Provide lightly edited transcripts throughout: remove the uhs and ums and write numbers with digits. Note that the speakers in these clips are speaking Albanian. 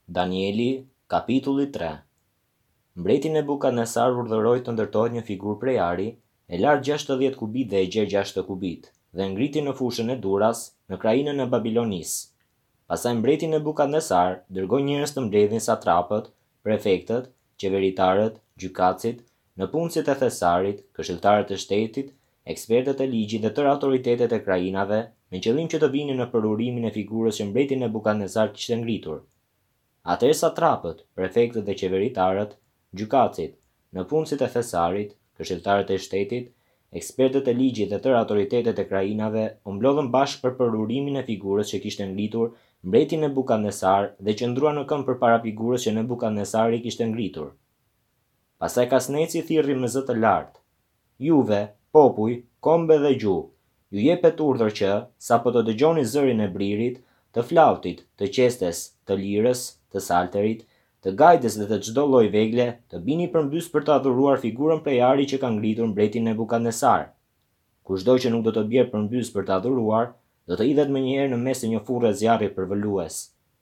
Danieli, kapitulli 3. Mbreti Nebukadnesar urdhëroi të ndërtohet një figurë prej ari, e lartë 60 kubit dhe e gjerë 60 kubit, dhe ngriti në fushën e Duras, në krainën e Babilonisë. Pastaj mbreti Nebukadnesar dërgoi njerëz të mbledhin satrapët, prefektët, qeveritarët, gjykatësit, nëpunësit e thesarit, këshilltarët e shtetit, ekspertët e ligjit dhe tërë autoritetet e krainave, me qëllim që të vinin në përurimin e figurës që mbreti Nebukadnesar kishte ngritur. Atëherë satrapët, prefektët dhe qeveritarët, gjykatësit, nëpunësit e thesarit, këshilltarët e shtetit, ekspertët e ligjit dhe tërë autoritetet e krainave u mblodhën bashkë për përurimin e figurës që kishte ngritur mbreti Nebukadnesar dhe qëndruan në këmbë përpara figurës që Nebukadnesari kishte ngritur. Pastaj kasneci thirrri me zë të lartë: "Juve, popull, kombe dhe gjuhë, ju jepet urdhër që, sapo të dëgjoni zërin e bririt, të flautit, të qestes, të lirës, të salterit, të gajdes dhe të çdo lloj vegle, të bini përmbys për të adhuruar figurën prej ari që ka ngritur mbreti Nebukadnesar. Kushdo që nuk do të bjerë përmbys për të adhuruar, do të idhet menjëherë në mes të një furre zjarri përvëlues."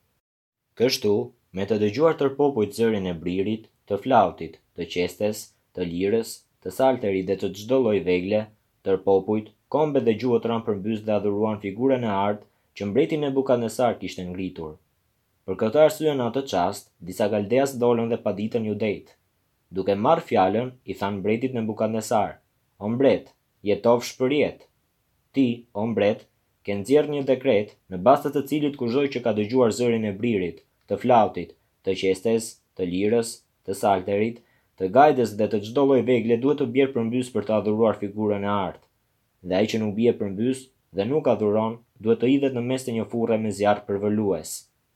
Kështu, me të dëgjuar tërë popujt zërin e bririt, të flautit, të qestes, të lirës, të salterit dhe të çdo lloj vegle, tërë popujt, kombet dhe gjuhët ranë përmbys dhe adhuruan figurën e artë që mbreti Nebukadnesar kishte ngritur. Për këtë arsye në atë çast, disa kaldeas dolën dhe paditën judejt. Duke marrë fjalën, i thanë mbretit Nebukadnesar: "O mbret, jetofsh për jetë. Ti, o mbret, ke nxjerrë një dekret, në bazë të të cilit kushdo që ka dëgjuar zërin e bririt, të flautit, të qestes, të lirës, të salterit, të gajdes dhe të çdo lloj vegle duhet të bjerë përmbys për të adhuruar figurën e artë. Dhe ai që nuk bie përmbys dhe nuk adhuron, duhet të idhet në mes të një furre me zjarr përvëlues."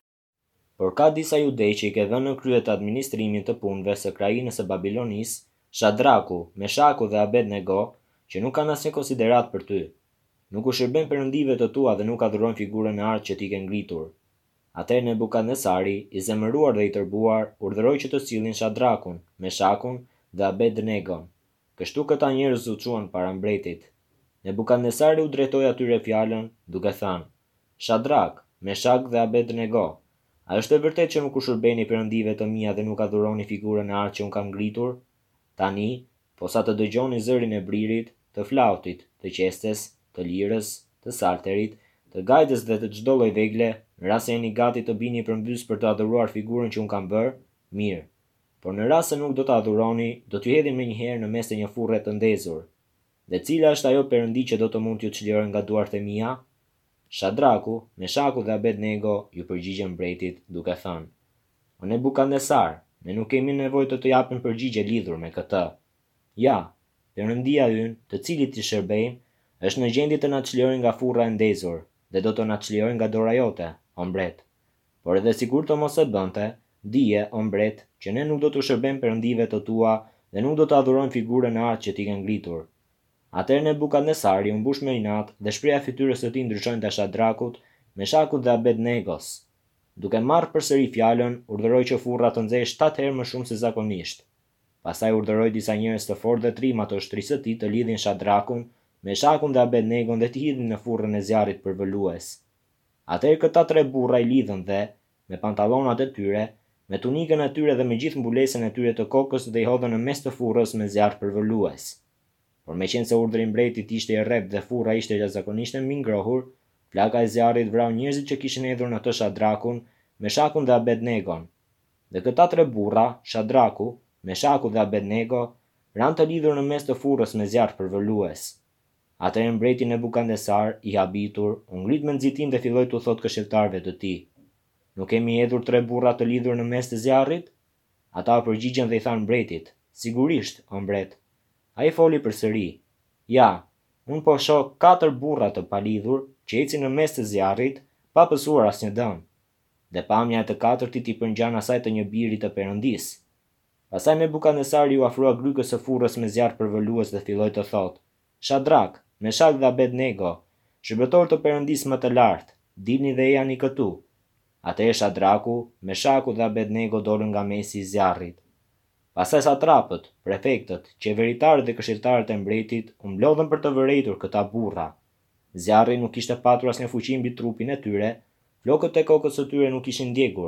Por ka disa judej që i ke dhënë në krye të administrimit të punëve së krainës së Babilonisë, Shadraku, Meshaku dhe Abednego, që nuk kanë asnjë konsiderat për ty. Nuk u shërben perëndive të tua dhe nuk adhurojnë figurën e artë që ti ke ngritur. Atëherë Nebukadnesari, i zemëruar dhe i tërbuar, urdhëroi që të sillnin Shadrakun, Meshakun dhe Abednegon. Kështu këta njerëz u çuan para mbretit. Nebukadnesari u drejtoi atyre fjalën, duke thënë: "Shadrak, Meshak dhe Abednego, a është e vërtet që nuk u shërbeni perëndive të mia dhe nuk adhuroni figurën e artë që unë kam ngritur? Tani, posa të dëgjoni zërin e bririt, të flautit, të qestes, të lirës, të salterit, të gajdes dhe të çdo lloj vegle, në rast se jeni gati të bini përmbys për të adhuruar figurën që unë kam bërë, mirë. Por në rast se nuk do të adhuroni, do t'ju hedhin menjëherë në mes të një furre të ndezur. Dhe cila është ajo perëndi që do të mund t'ju çlirojë nga duart e mia?" Shadraku, Meshaku dhe Abednego ju përgjigjën mbretit duke thënë: "O Nebukadnesar, ne nuk kemi nevojë të japim përgjigje lidhur me këtë. Ja, perëndia ynë, të cilit i shërbejmë, është në gjendje të na çlirojë nga furra e ndezur dhe do të na çlirojë nga dora jote, o mbret. Por edhe sikur të mos e bënte, dije, o mbret, që ne nuk do të shërbejmë perëndive të tua dhe nuk do të adhurojmë figurën e artë që ti ke ngritur." Atëherë Nebukadnesari u mbush me inat dhe shpreha e fytyrës së tij ndryshoi ndaj Shadrakut, Meshakut dhe Abednegos. Duke marrë përsëri fjalën, urdhëroi që furra të nxehej 7 herë më shumë se zakonisht. Pastaj urdhëroi disa njerëz të fortë dhe trim ato shtrisë së tij të lidhin Shadrakun, Meshakun dhe Abednegon dhe t'i hidhin në furrën e zjarrit përvëlues. Atëherë këta 3 burra i lidhën dhe, me pantallonat e tyre, me tunikën e tyre dhe me gjithë mbulesën e tyre të kokës dhe i hodhën në mes të furrës me zjarr përvëlues. Por meqense urdhri i mbretit ishte i rrept dhe furra ishte jashtëzakonisht e mbi ngrohur, flaka e zjarrit vrau njerëzit që kishin hedhur në të Shadrakun, Meshakun dhe Abednegon. Dhe këta 3 burra, Shadraku, Meshaku dhe Abednego, ranë të lidhur në mes të furrës me zjarr përvëlues. Atëherë mbreti Nebukadnesar, i habitur, u ngrit me nxitim dhe filloi t'u thotë këshilltarëve të tij: "Nuk kemi hedhur 3 burra të lidhur në mes të zjarrit?" Ata u përgjigjën dhe i thanë mbretit: "Sigurisht, o mbret." Ai foli përsëri: "Ja, unë po shoh 4 burra të palidhur që ecin në mes të zjarrit, pa pësuar asnjë dëm. Dhe pamja e të 4-tit i përngjan asaj të një biri të Perëndisë." Pastaj Nebukadnesari u afrua grykës së furrës me zjarr përvëlues dhe filloi të thotë: "Shadrak, Meshak dhe Abednego, shërbëtor të Perëndisë më të lartë, dilni dhe ejani këtu." Atëherë Shadraku, Meshaku dhe Abednego dolën nga mesi i zjarrit. Pastaj satrapët, prefektët, qeveritarët dhe këshilltarët e mbretit u mblodhën për të vërejtur këta burra. Zjarri nuk kishte patur asnjë fuqi mbi trupin e tyre, flokët e kokës së tyre nuk ishin ndjekur,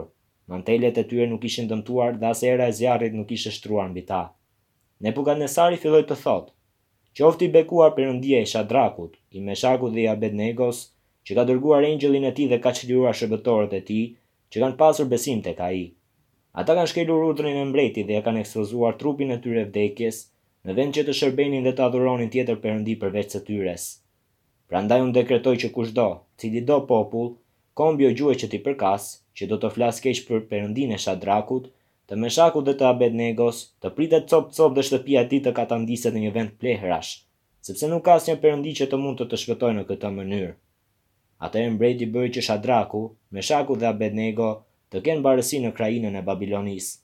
Mantelet e tyre nuk ishin dëmtuar dhe as era e zjarrit nuk ishte shtruar mbi ta. Nebukadnesari filloi të thotë: "Qofti i bekuar Perëndia i Shadrakut, i Meshakut dhe i Abednegos, që ka dërguar engjëllin e tij dhe ka çliruar shërbëtorët e tij, që kanë pasur besim tek ai. Ata kanë shkelur urdhrin e mbretit dhe ja kanë ekspozuar trupin e tyre vdekjes, në vend që të shërbenin dhe të adhuronin tjetër perëndi përveç së tyres. Prandaj unë dekretoj që kushdo, cili do popull, kombi o gjuhë që t'i përkas, që do të flas keq për Perëndinë e Shadrakut, të Meshakut dhe të Abednegos, të pritet cop dhe shtëpia e tij të katandiset në një vend plehrash, sepse nuk ka asnjë perëndi që të mund të shpëtojë në këtë mënyrë." Atëherë mbreti bëri që Shadraku, Meshaku dhe Abednego të kenë barësi në krajinën e Babilonisë.